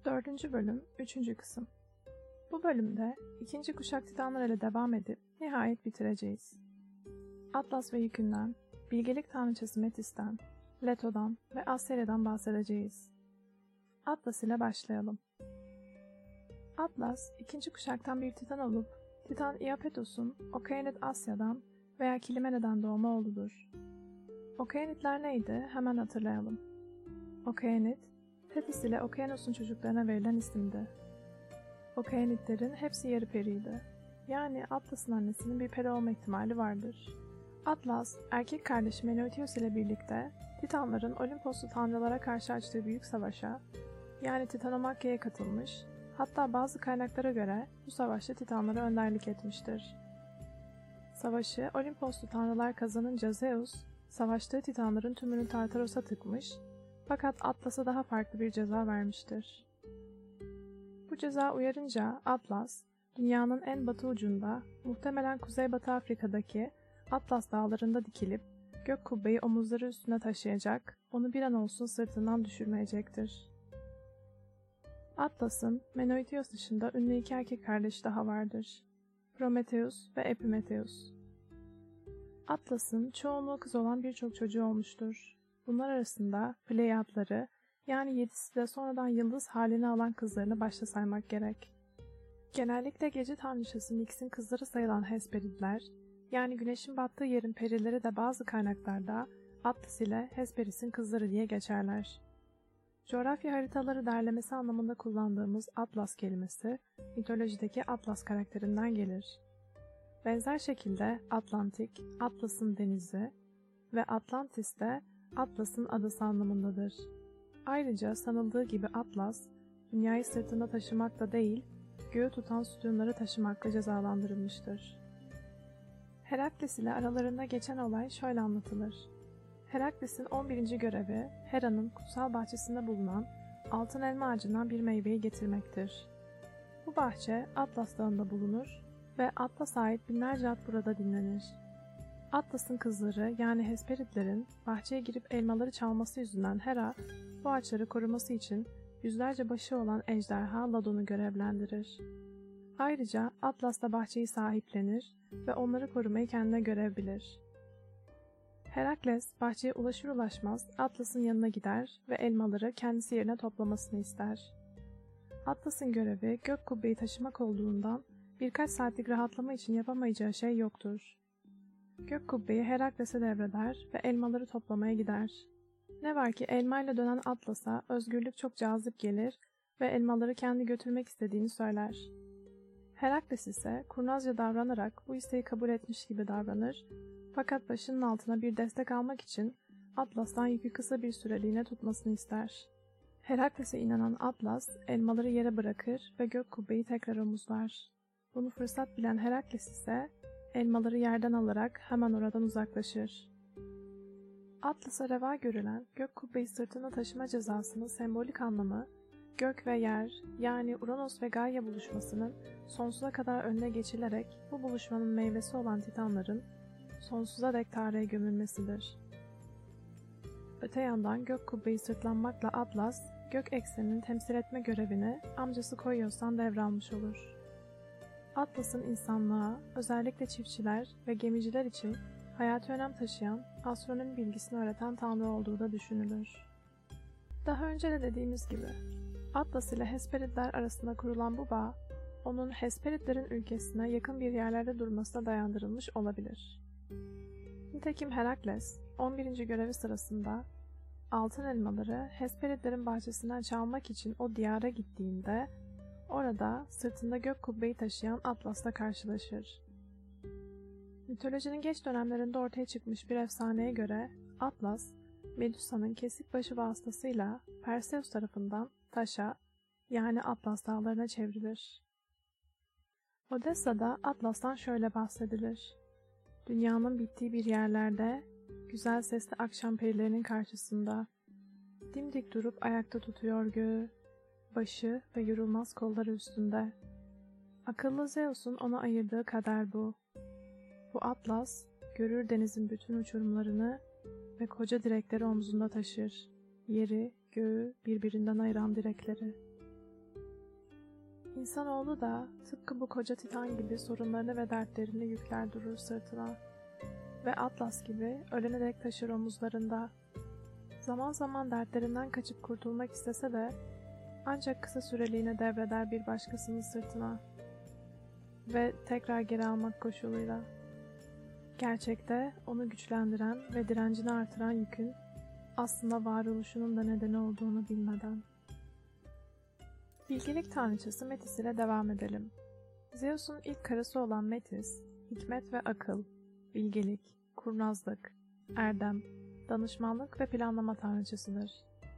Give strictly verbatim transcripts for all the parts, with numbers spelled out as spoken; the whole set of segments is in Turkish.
Dördüncü bölüm, üçüncü kısım. Bu bölümde ikinci kuşak Titanlar ile devam edip nihayet bitireceğiz. Atlas ve yükünden, bilgelik tanrıçası Metis'ten, Leto'dan ve Asya'dan bahsedeceğiz. Atlas ile başlayalım. Atlas, ikinci kuşaktan bir Titan olup, Titan Iapetos'un Okeanid Asya'dan veya Kilimene'den doğma oğludur. Okeanidler neydi? Hemen hatırlayalım. Okeanid, Tethys ile Okyanos'un çocuklarına verilen isimdi. Okeanidlerin hepsi yarı periydi. Yani Atlas'ın annesinin bir peri olma ihtimali vardır. Atlas, erkek kardeşi Menoetios ile birlikte Titanların Olimposlu tanrılara karşı açtığı büyük savaşa, yani Titanomakya'ya katılmış, hatta bazı kaynaklara göre bu savaşta Titanlara önderlik etmiştir. Savaşı Olimposlu tanrılar kazanınca Zeus, savaştığı Titanların tümünü Tartaros'a tıkmış, fakat Atlas'a daha farklı bir ceza vermiştir. Bu ceza uyarınca Atlas, dünyanın en batı ucunda, muhtemelen Kuzeybatı Afrika'daki Atlas dağlarında dikilip, gök kubbeyi omuzları üstüne taşıyacak, onu bir an olsun sırtından düşürmeyecektir. Atlas'ın Menoetios dışında ünlü iki erkek kardeşi daha vardır. Prometheus ve Epimetheus. Atlas'ın çoğunluğu kız olan birçok çocuğu olmuştur. Bunlar arasında Pleyadları, yani yedisi de sonradan yıldız halini alan kızlarını başta saymak gerek. Genellikle gece tanrıçası Nyx'in kızları sayılan Hesperidler, yani güneşin battığı yerin perileri de bazı kaynaklarda Atlas ile Hesperis'in kızları diye geçerler. Coğrafya haritaları derlemesi anlamında kullandığımız Atlas kelimesi, mitolojideki Atlas karakterinden gelir. Benzer şekilde Atlantik, Atlas'ın denizi ve Atlantis de Atlas'ın adası anlamındadır. Ayrıca sanıldığı gibi Atlas, dünyayı sırtında taşımakla değil, göğü tutan sütunları taşımakla cezalandırılmıştır. Herakles ile aralarında geçen olay şöyle anlatılır. Herakles'in on birinci görevi, Hera'nın kutsal bahçesinde bulunan altın elma ağacından bir meyveyi getirmektir. Bu bahçe Atlas Dağı'nda bulunur ve Atlas'a ait binlerce at burada dinlenir. Atlas'ın kızları yani Hesperidlerin bahçeye girip elmaları çalması yüzünden Hera, bu ağaçları koruması için yüzlerce başı olan ejderha Ladon'u görevlendirir. Ayrıca Atlas da bahçeyi sahiplenir ve onları korumayı kendine görev bilir. Herakles bahçeye ulaşır ulaşmaz Atlas'ın yanına gider ve elmaları kendisi yerine toplamasını ister. Atlas'ın görevi gök kubbeyi taşımak olduğundan birkaç saatlik rahatlama için yapamayacağı şey yoktur. Gök kubbeyi Herakles'e devreder ve elmaları toplamaya gider. Ne var ki elmayla dönen Atlas'a özgürlük çok cazip gelir ve elmaları kendi götürmek istediğini söyler. Herakles ise kurnazca davranarak bu isteği kabul etmiş gibi davranır, fakat başının altına bir destek almak için Atlas'tan yükü kısa bir süreliğine tutmasını ister. Herakles'e inanan Atlas elmaları yere bırakır ve gök kubbeyi tekrar omuzlar. Bunu fırsat bilen Herakles ise elmaları yerden alarak hemen oradan uzaklaşır. Atlas'a reva görülen gök kubbeyi sırtına taşıma cezasının sembolik anlamı, gök ve yer yani Uranos ve Gaia buluşmasının sonsuza kadar önüne geçilerek bu buluşmanın meyvesi olan Titanların sonsuza dek tarihe gömülmesidir. Öte yandan gök kubbeyi sırtlanmakla Atlas, gök eksenini temsil etme görevini amcası Koios'tan devralmış olur. Atlas'ın insanlığa, özellikle çiftçiler ve gemiciler için hayati önem taşıyan, astronomi bilgisini öğreten tanrı olduğu da düşünülür. Daha önce de dediğimiz gibi, Atlas ile Hesperidler arasında kurulan bu bağ, onun Hesperidlerin ülkesine yakın bir yerlerde durmasına dayandırılmış olabilir. Nitekim Herakles, on birinci görevi sırasında altın elmaları Hesperidlerin bahçesinden çalmak için o diyara gittiğinde, orada sırtında gök kubbeyi taşıyan Atlas'la karşılaşır. Mitolojinin geç dönemlerinde ortaya çıkmış bir efsaneye göre Atlas, Medusa'nın kesik başı vasıtasıyla Perseus tarafından taşa yani Atlas dağlarına çevrilir. Odessa'da Atlas'tan şöyle bahsedilir. Dünyanın bittiği bir yerlerde, güzel sesli akşam perilerinin karşısında, dimdik durup ayakta tutuyor göğü, başı ve yorulmaz kolları üstünde. Akıllı Zeus'un ona ayırdığı kader bu. Bu Atlas, görür denizin bütün uçurumlarını ve koca direkleri omzunda taşır, yeri, göğü birbirinden ayıran direkleri. İnsanoğlu da tıpkı bu koca Titan gibi sorunlarını ve dertlerini yükler durur sırtına ve Atlas gibi ölene dek taşır omuzlarında. Zaman zaman dertlerinden kaçıp kurtulmak istese de ancak kısa süreliğine devreder bir başkasının sırtına ve tekrar geri almak koşuluyla. Gerçekte onu güçlendiren ve direncini artıran yükün aslında varoluşunun da nedeni olduğunu bilmeden. Bilgelik tanrıçası Metis ile devam edelim. Zeus'un ilk karısı olan Metis, hikmet ve akıl, bilgelik, kurnazlık, erdem, danışmanlık ve planlama tanrıçasıdır.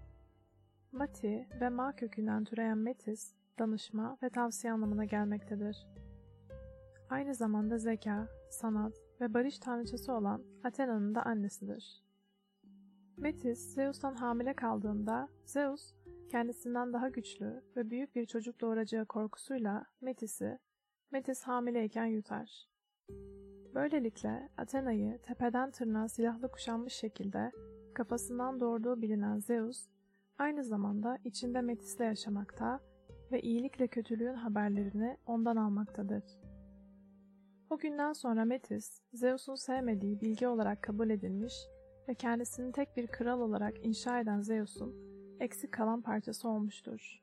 Mati ve Ma kökünden türeyen Metis, danışma ve tavsiye anlamına gelmektedir. Aynı zamanda zeka, sanat ve barış tanrıçası olan Athena'nın da annesidir. Metis, Zeus'tan hamile kaldığında Zeus, kendisinden daha güçlü ve büyük bir çocuk doğuracağı korkusuyla Metis'i, Metis hamileyken yutar. Böylelikle Athena'yı tepeden tırnağa silahla kuşanmış şekilde kafasından doğurduğu bilinen Zeus, aynı zamanda içinde Metis'le yaşamakta ve iyilikle kötülüğün haberlerini ondan almaktadır. O günden sonra Metis, Zeus'un sevmediği bilge olarak kabul edilmiş ve kendisini tek bir kral olarak inşa eden Zeus'un eksik kalan parçası olmuştur.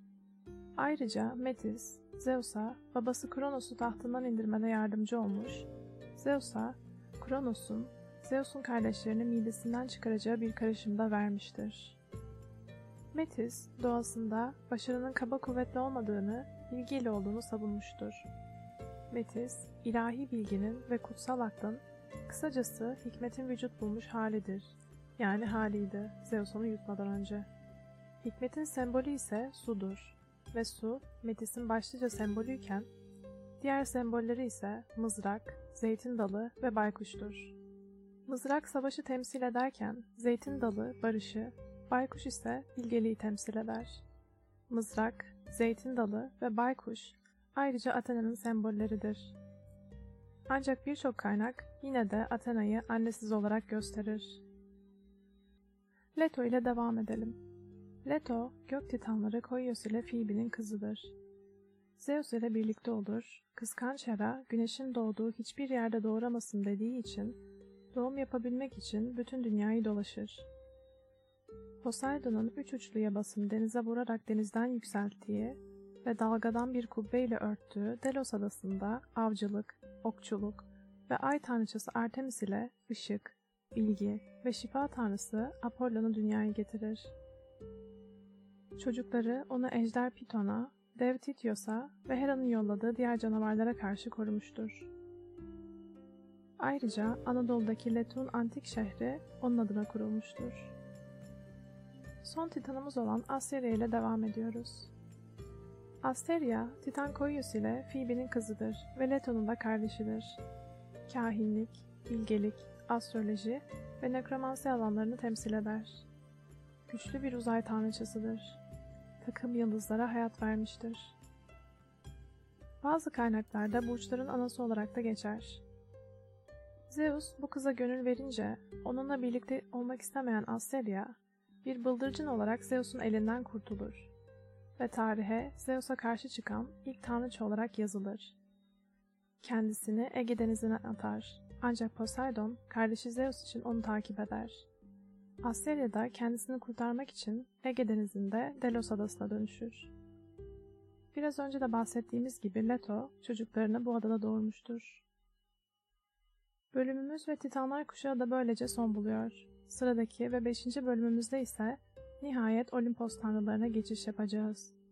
Ayrıca Metis, Zeus'a babası Kronos'u tahtından indirmede yardımcı olmuş, Zeus'a, Kronos'un, Zeus'un kardeşlerini midesinden çıkaracağı bir karışımda vermiştir. Metis, doğasında başarının kaba kuvvetli olmadığını, bilgiyle olduğunu savunmuştur. Metis, ilahi bilginin ve kutsal aklın, kısacası hikmetin vücut bulmuş halidir. Yani haliydi, Zeus onu yutmadan önce. Hikmetin sembolü ise sudur ve su, Metis'in başlıca sembolüyken, diğer sembolleri ise mızrak, zeytin dalı ve baykuştur. Mızrak savaşı temsil ederken, zeytin dalı barışı, baykuş ise bilgeliği temsil eder. Mızrak, zeytin dalı ve baykuş ayrıca Athena'nın sembolleridir. Ancak birçok kaynak yine de Athena'yı annesiz olarak gösterir. Leto ile devam edelim. Leto, gök titanları Koios ile Phoebe'nin kızıdır. Zeus ile birlikte olur, kıskanç Hera, güneşin doğduğu hiçbir yerde doğuramasın dediği için, doğum yapabilmek için bütün dünyayı dolaşır. Poseidon'un üç uçlu yabasını denize vurarak denizden yükselttiği ve dalgadan bir kubbeyle örttüğü Delos adasında avcılık, okçuluk ve ay tanrıçası Artemis ile ışık, bilgi ve şifa tanrısı Apollon'u dünyaya getirir. Çocukları onu ejder Piton'a, dev Tityos'a ve Hera'nın yolladığı diğer canavarlara karşı korumuştur. Ayrıca Anadolu'daki Letun antik şehri onun adına kurulmuştur. Son titanımız olan Asteria ile devam ediyoruz. Asteria, Titan Koios ile Phoebe'nin kızıdır ve Leto'nun da kardeşidir. Kahinlik, bilgelik, astroloji ve nekromansi alanlarını temsil eder. Güçlü bir uzay tanrıçasıdır. Takım yıldızlara hayat vermiştir. Bazı kaynaklarda burçların anası olarak da geçer. Zeus bu kıza gönül verince onunla birlikte olmak istemeyen Asteria, bir bıldırcın olarak Zeus'un elinden kurtulur ve tarihe Zeus'a karşı çıkan ilk tanrıça olarak yazılır. Kendisini Ege denizine atar, ancak Poseidon kardeşi Zeus için onu takip eder. Asteria da kendisini kurtarmak için Ege denizinde Delos adasına dönüşür. Biraz önce de bahsettiğimiz gibi Leto çocuklarını bu adada doğurmuştur. Bölümümüz ve Titanlar kuşağı da böylece son buluyor. Sıradaki ve beşinci bölümümüzde ise nihayet Olimpos tanrılarına geçiş yapacağız.